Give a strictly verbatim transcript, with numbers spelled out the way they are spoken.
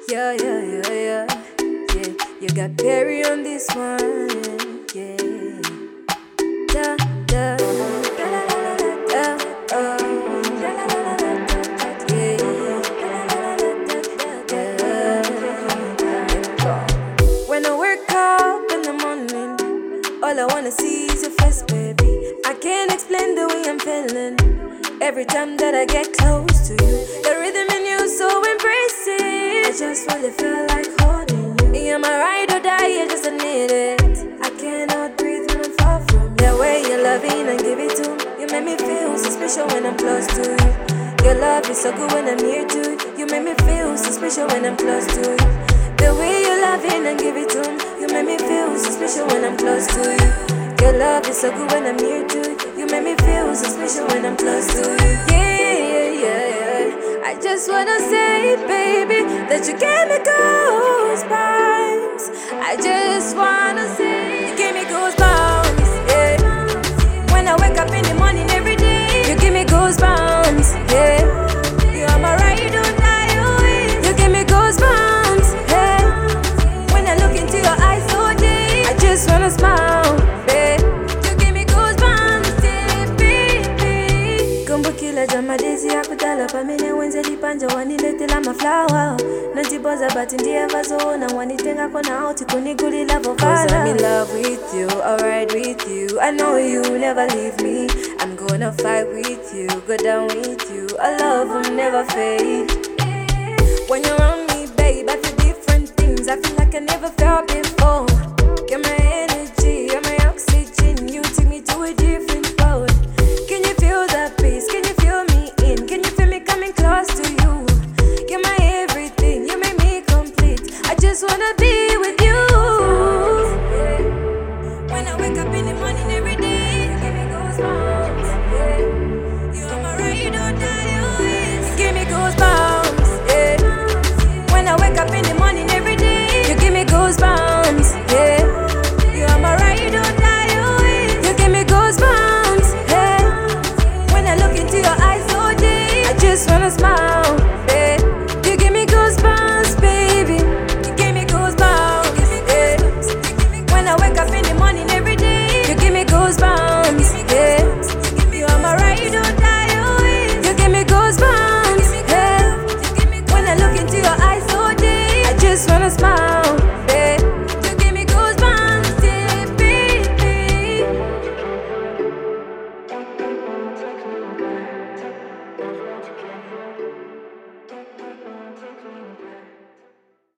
Yeah, yeah, yeah, yeah. Yeah, you got Perry on this one. Yeah. Da, da, da, da, da, da, da, oh. Da, da, da, da, da, da, yeah. Da, da, da, da, da. When I wake up in the morning, all I wanna see is your face, baby. I can't explain the way I'm feeling. Every time that I get close to you, the rhythm in you so impressive. I just really feel like holding you. You're my ride or die, you just need it. I cannot breathe when I'm far from you. The way you love it and give it to me, you make me feel so special when I'm close to you. Your love is so good when I'm near to you. You make me feel so special when I'm close to you. The way you love it and give it to me, you make me feel so special when I'm close to you. Your love is so good when I'm near to you. You make me feel so special when I'm close to you. Yeah, yeah, yeah, yeah. I just wanna say, baby, that you gave me goosebumps. I just wanna say, you gave me goosebumps, yeah. When I wake up in the morning every day, you give me goosebumps, yeah. You are my ride or die always. You give me goosebumps, yeah. When I look into your eyes all day, I just wanna smile, babe. Kila jama dezi ya kutala pamene wenze lipanja waniletela maflower. Nantiboza but ndiye vazona wanitenga kona auti kunigulila vokala. Cause I'm in love with you, alright with you. I know you never leave me. I'm gonna fight with you, go down with you. Our love will never fade. When you're around me, babe, I feel different things. I feel like I never felt before.